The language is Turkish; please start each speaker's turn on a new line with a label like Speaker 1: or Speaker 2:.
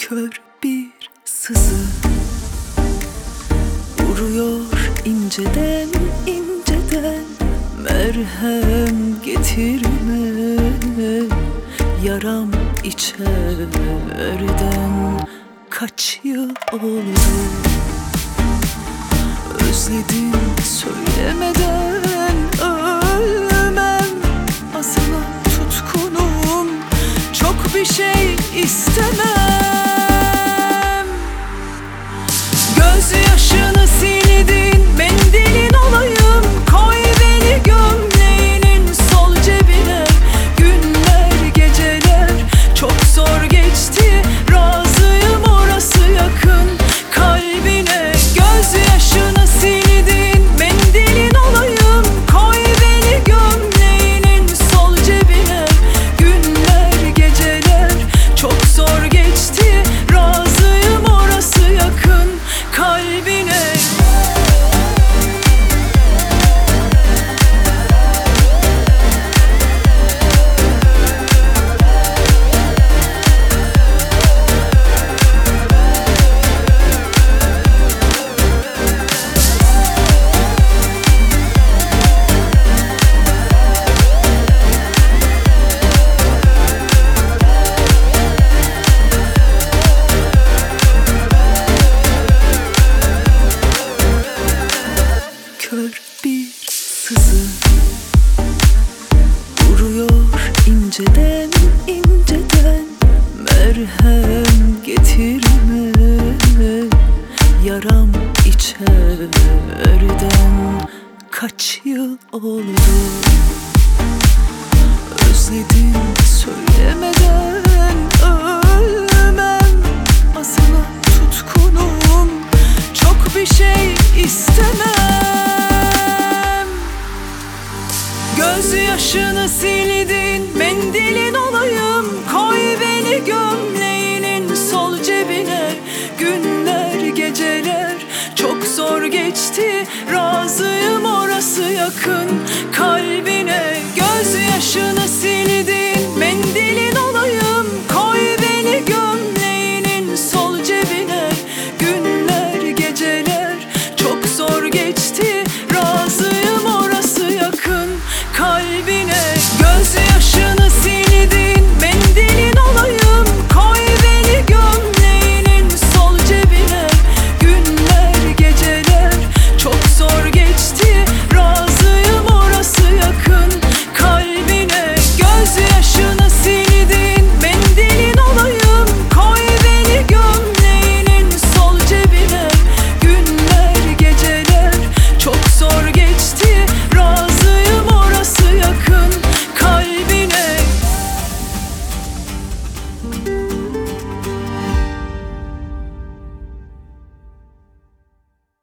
Speaker 1: Kör bir sızı vuruyor inceden inceden. Merhem getirme, yaram içerden. Kaç yıl oldu, özledim söylemeden. Ölmem, asla tutkunum, çok bir şey istemem. Gözyaşını sildin, mendilin olayım. Koy beni gömleğinin sol cebine. Günler geceler çok zor geçti, razıyım orası yakın kalbine. Gözyaşını sildin, mendilin olayım. Koy beni gömleğinin sol cebine. Günler geceler çok zor geçti, razıyım orası yakın kalbine. Kör bir sızı vuruyor inceden inceden. Merhem getirme, yaram içerden. Kaç yıl oldu, özledim söylemeden. Ölmem, asla tutkunum, çok bir şey istemem. Gözyaşını sildin, mendilin olayım. Koy beni gömleğinin sol cebine. Günler geceler çok zor geçti, razıyım orası yakın kalbine. Gözyaşını